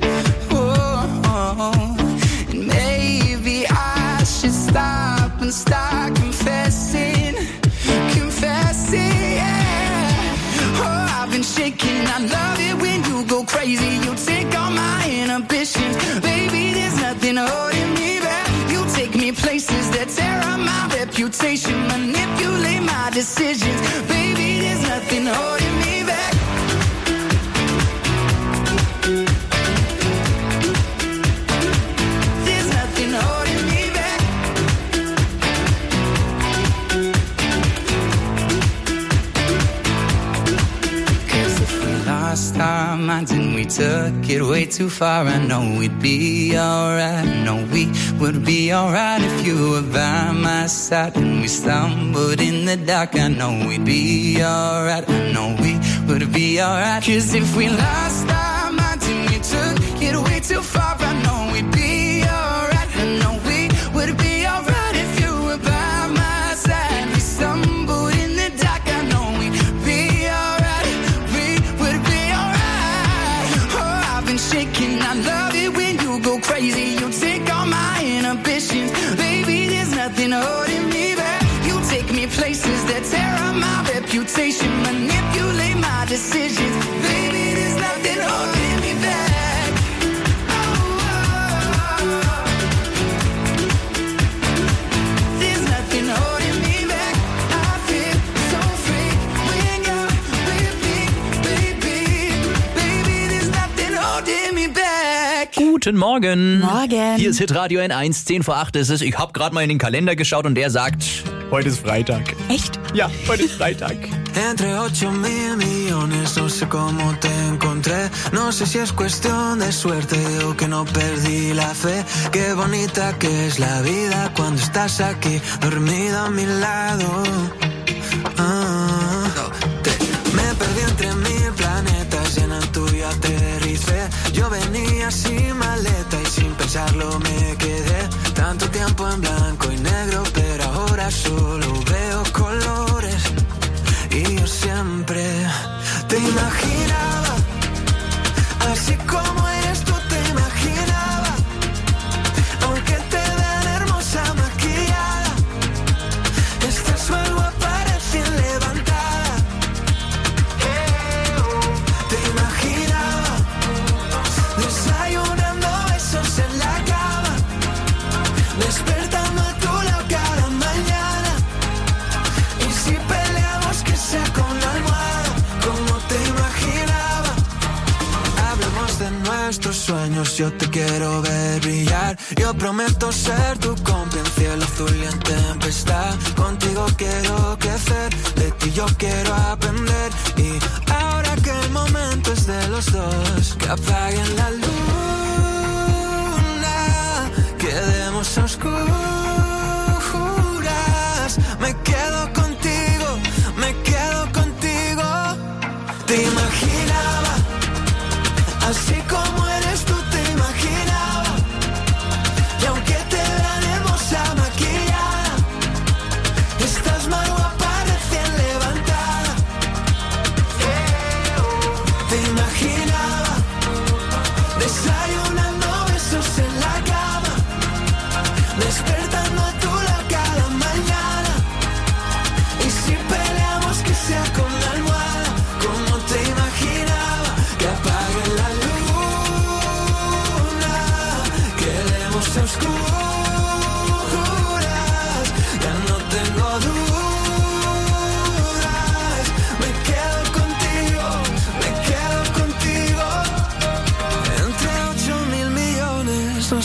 Oh, and maybe I should stop and start confessing. Confessing, yeah. Oh, I've been shaking. I love it when you go crazy. You take all my inhibitions. Baby, there's nothing holding me back. You take me places that tear up my reputation. Manipulate my decisions. Baby, there's nothing holding me back. There's nothing holding me back. Cause if we lost our minds and we took it way too far, I know we'd be alright. I know we would be alright if you were by my side. And we stumbled in the dark, I know we'd be alright. I know we would be alright. Cause if we lost our minds and we took it way too far, I know we'd be alright. I know we would be alright if you were by my side. We stumbled in the dark, I know we'd be alright. We would be alright. Oh, I've been shaking. I love it when you go crazy. You take all my inhibitions. Baby, there's nothing holding me back. You take me places that tear up my reputation. Manipulate my decisions. Baby, there's nothing holding me back. Oh, oh, oh. There's nothing holding me back. I feel so free when you're with me, baby. Baby, there's nothing holding me back. Guten Morgen. Morgen. Hier ist Hitradio N eins, zehn vor acht ist es. Ich habe gerade mal in den Kalender geschaut und der sagt, heute ist Freitag. Echt? Ja, heute ist Freitag. Entre ocho mil millones, no sé cómo te encontré. No sé si es cuestión de suerte o que no perdí la fe. Qué bonita que es la vida cuando estás aquí, dormida a mi lado. Ah, me perdí entre mil planetas y en el tuyo aterricé. Yo venía sin maleta y sin pensarlo me quedé. Tanto tiempo en blanco y negro, pero ahora solo veo colores. Y yo siempre te imaginaba, así como eres tú te imaginaba. Aunque te vean hermosa maquillada, estás mal guapa recién levantada. Te imaginaba desayunando besos en la cama, despertando a tu lado cada mañana. Y si peleamos que sea con la almohada, como te imaginaba. Hablemos de nuestros sueños, yo te quiero ver brillar. Yo prometo ser tu cómplice en cielo azul y en tempestad. Contigo quiero crecer, de ti yo quiero aprender. Y ahora que el momento es de los dos, que apaguen la luna, quedemos a oscuras. Me quedo contigo, me quedo contigo. Te imaginaba, así como eres tú te imaginaba. Y aunque te vean hermosa maquillada,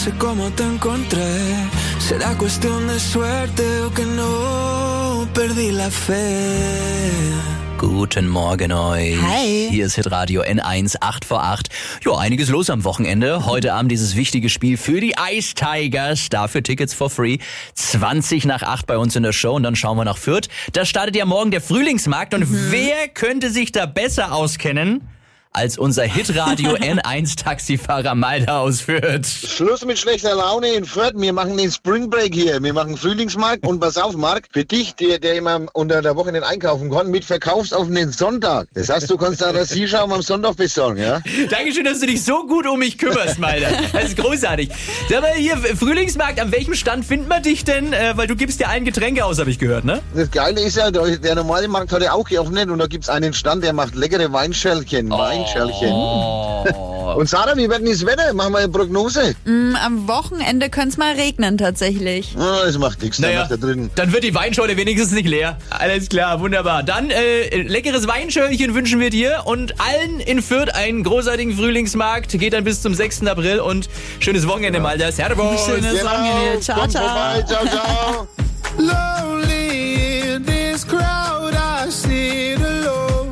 sé cómo te encontré. Será cuestión de suerte o que no perdí la fe. Guten Morgen euch. Hi. Hier ist Hitradio N eins, acht vor acht. Jo, einiges los am Wochenende. Heute Abend dieses wichtige Spiel für die Ice Tigers. Dafür Tickets for free. zwanzig nach acht bei uns in der Show und dann schauen wir nach Fürth. Da startet ja morgen der Frühlingsmarkt und mhm. wer könnte sich da besser auskennen als unser Hitradio N eins Taxifahrer Maida aus Fürth. Schluss mit schlechter Laune in Fürth. Wir machen den Spring Break hier. Wir machen Frühlingsmarkt und pass auf, Marc, für dich, der, der immer unter der Woche nicht einkaufen kann, mit Verkaufs auf den Sonntag. Das heißt, du kannst da Rasierschaum am Sonntag besorgen, ja? Dankeschön, dass du dich so gut um mich kümmerst, Maida. Das ist großartig. Sag mal hier, Frühlingsmarkt, an welchem Stand findet man dich denn? Äh, weil du gibst ja allen Getränke aus, habe ich gehört, ne? Das Geile ist ja, der, der normale Markt hat ja auch geöffnet und da gibt's einen Stand, der macht leckere Weinschälchen. Oh. Wein Oh. Und Sarah, wie wird denn das Wetter? Machen wir eine Prognose? Mm, am Wochenende könnte es mal regnen tatsächlich. Oh, das macht nichts, naja, da drin. Dann wird die Weinschorle wenigstens nicht leer. Alles klar, wunderbar. Dann äh, leckeres Weinschörlchen wünschen wir dir und allen in Fürth einen großartigen Frühlingsmarkt. Geht dann bis zum sechsten April und schönes Wochenende, ja. Malta. Servus. Schönes genau. Wochenende. Ciao, Kommt ciao. Vorbei. Ciao, ciao. Lonely in this crowd, I sit alone.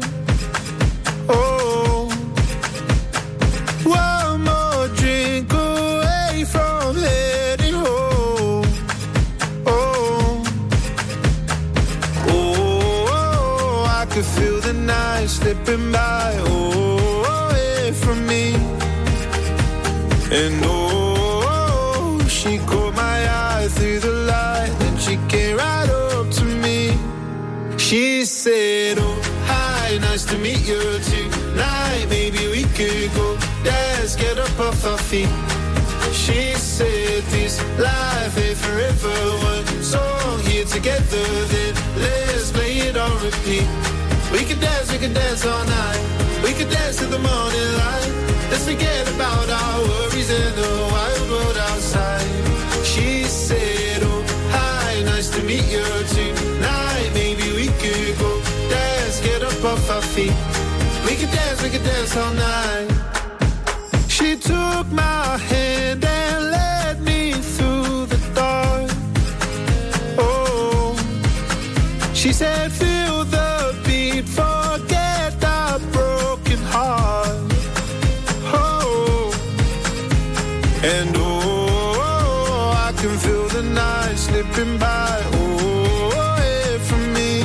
Oh, one more drink away from heading home. Oh, oh, oh, I could feel the night slipping by. Oh, away from me. And oh, she caught my eye through the light. Then she came right up to me. She said, oh, hi, nice to meet you tonight. Maybe we could go dance, get up off our feet. She said this life ain't forever. One song here together, then let's play it on repeat. We could dance, we could dance all night. We could dance till the morning light. Let's forget about our worries in the wild world outside. She said, oh, hi, nice to meet you tonight. Maybe we could go dance, get up off our feet. We could dance, we could dance all night. She took my hand and led me through the dark. Oh, she said, feel the beat, forget the broken heart. Oh, and oh, I can feel the night slipping by. Oh, away from me.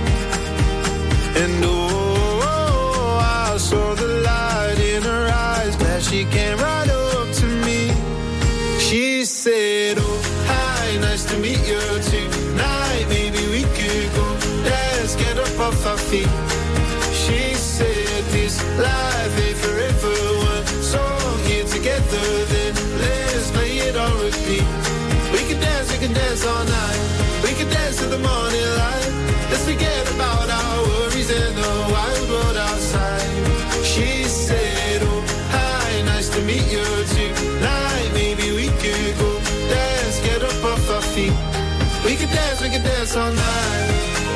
And oh, I saw the light in her eyes. Glad she came right up to me. She said, oh, hi, nice to meet you tonight. Maybe we could go dance, get up off our feet. She said, this life ain't forever. One song here together, then let's play it on repeat. We can dance, we can dance all night. We can dance till the morning light. Let's forget about our worries in the wild world outside. She said, oh, hi, nice to meet you tonight. Maybe we could go dance, get up off our feet. We can dance, we can dance all night.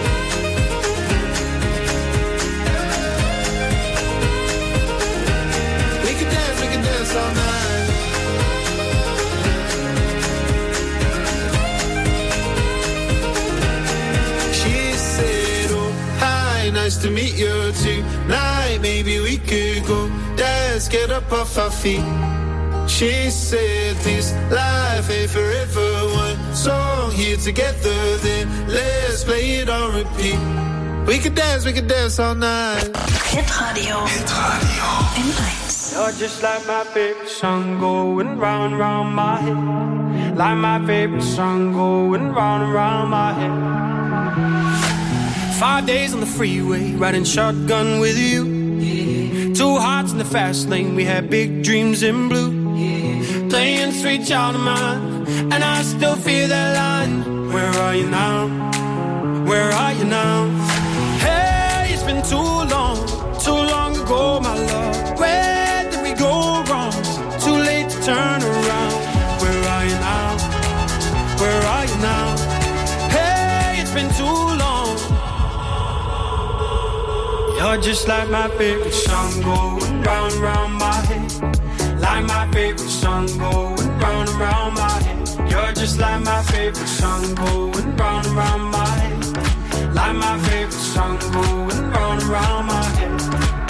We can dance, we can dance all night. She said, oh, hi, nice to meet you tonight. Maybe we could go dance, get up off our feet. She said this life ain't forever. One song here together, then let's play it on repeat. We could dance, we could dance all night. Hitradio. Hitradio. N eins. You're just like my favorite song going round and round my head. Like my favorite song going round and round my head. Five days on the freeway, riding shotgun with you. Yeah. Two hearts in the fast lane, we had big dreams in blue. Yeah. Playing sweet child of mine, and I still feel that line. Where are you now? Where are you now? Hey, it's been too long, too long ago, my love. Where did we go wrong? Too late to turn around. Where are you now? Where are you now? Hey, it's been too long. You're just like my favorite song going round, round my head. Like like my favorite song going round and round my head. You're just like my favorite song going round and round my head. Like my favorite song going round and round my head.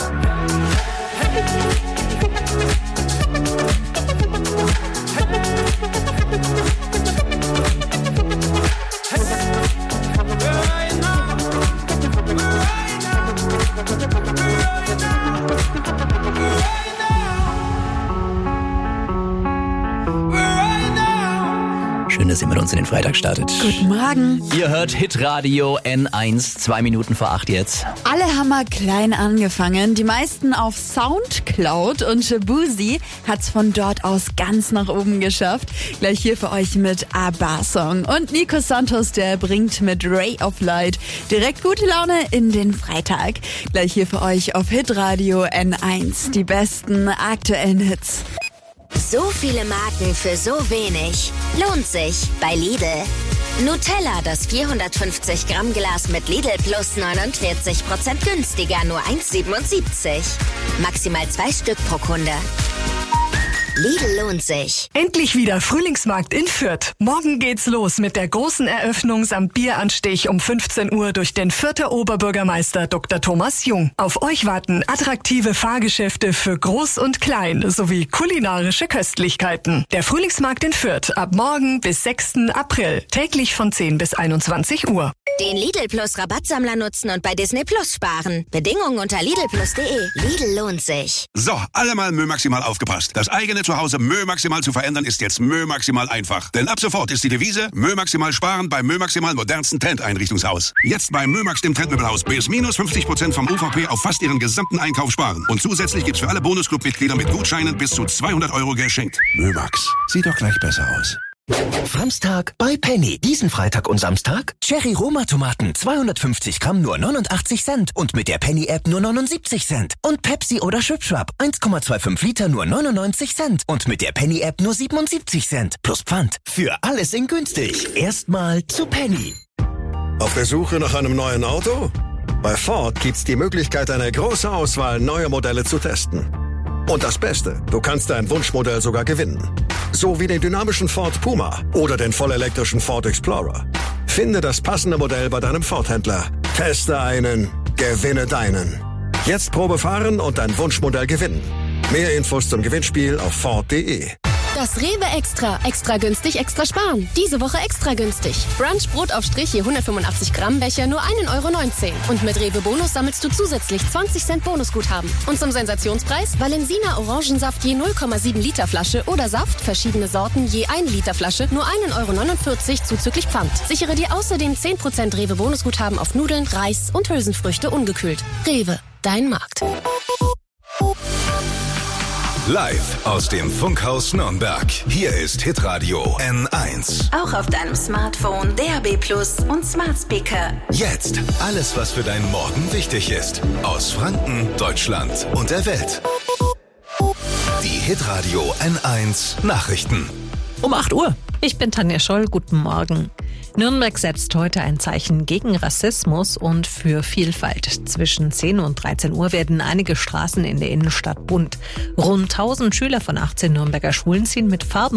Schön, dass ihr mit uns in den Freitag startet. Guten Morgen. Ihr hört Hitradio N eins, zwei Minuten vor acht jetzt. Alle haben mal klein angefangen, die meisten auf Soundcloud und Shabuzi hat's von dort aus ganz nach oben geschafft. Gleich hier für euch mit A-Bar-Song. Und Nico Santos, der bringt mit Ray of Light direkt gute Laune in den Freitag. Gleich hier für euch auf Hitradio N eins, die besten aktuellen Hits. So viele Marken für so wenig. Lohnt sich bei Lidl. Nutella, das vierhundertfünfzig Gramm Glas mit Lidl Plus neunundvierzig Prozent günstiger, nur eins siebenundsiebzig. Maximal zwei Stück pro Kunde. Lidl lohnt sich. Endlich wieder Frühlingsmarkt in Fürth. Morgen geht's los mit der großen Eröffnung samt Bieranstich um fünfzehn Uhr durch den Fürther Oberbürgermeister Doktor Thomas Jung. Auf euch warten attraktive Fahrgeschäfte für Groß und Klein sowie kulinarische Köstlichkeiten. Der Frühlingsmarkt in Fürth ab morgen bis sechsten April, täglich von zehn bis einundzwanzig Uhr. Den Lidl Plus Rabattsammler nutzen und bei Disney Plus sparen. Bedingungen unter lidl plus punkt de. Lidl lohnt sich. So, alle mal Mö Maximal aufgepasst. Das eigene Zuhause Mö Maximal zu verändern ist jetzt Mö Maximal einfach. Denn ab sofort ist die Devise Mö Maximal sparen beim Mö Maximal modernsten Trend-Einrichtungshaus. Jetzt bei Mö Max dem Trendmöbelhaus bis minus fünfzig Prozent vom U V P auf fast ihren gesamten Einkauf sparen. Und zusätzlich gibt's für alle Bonusclub-Mitglieder mit Gutscheinen bis zu zweihundert Euro geschenkt. Mö Max, sieht doch gleich besser aus. Samstag bei Penny. Diesen Freitag und Samstag Cherry Roma Tomaten zweihundertfünfzig Gramm nur neunundachtzig Cent und mit der Penny App nur neunundsiebzig Cent. Und Pepsi oder Schwipschwapp eins Komma fünfundzwanzig Liter nur neunundneunzig Cent und mit der Penny App nur siebenundsiebzig Cent. Plus Pfand. Für alles in günstig. Erstmal zu Penny. Auf der Suche nach einem neuen Auto? Bei Ford gibt's die Möglichkeit, eine große Auswahl neuer Modelle zu testen. Und das Beste, du kannst dein Wunschmodell sogar gewinnen. So wie den dynamischen Ford Puma oder den vollelektrischen Ford Explorer. Finde das passende Modell bei deinem Ford-Händler. Teste einen, gewinne deinen. Jetzt Probe fahren und dein Wunschmodell gewinnen. Mehr Infos zum Gewinnspiel auf Ford punkt de. Das Rewe Extra. Extra günstig, extra sparen. Diese Woche extra günstig. Brunch Brot auf Strich je hundertfünfundachtzig Gramm Becher nur ein Euro neunzehn. Und mit Rewe Bonus sammelst du zusätzlich zwanzig Cent Bonusguthaben. Und zum Sensationspreis Valensina Orangensaft je null Komma sieben Liter Flasche oder Saft verschiedene Sorten je ein Liter Flasche nur ein Euro neunundvierzig zuzüglich Pfand. Sichere dir außerdem zehn Prozent Rewe Bonusguthaben auf Nudeln, Reis und Hülsenfrüchte ungekühlt. Rewe, dein Markt. Live aus dem Funkhaus Nürnberg. Hier ist Hitradio N eins. Auch auf deinem Smartphone, D A B Plus und Smart Speaker. Jetzt alles, was für deinen Morgen wichtig ist. Aus Franken, Deutschland und der Welt. Die Hitradio N eins Nachrichten. Um acht Uhr. Ich bin Tanja Scholl, guten Morgen. Nürnberg setzt heute ein Zeichen gegen Rassismus und für Vielfalt. Zwischen zehn und dreizehn Uhr werden einige Straßen in der Innenstadt bunt. Rund tausend Schüler von achtzehn Nürnberger Schulen ziehen mit Farben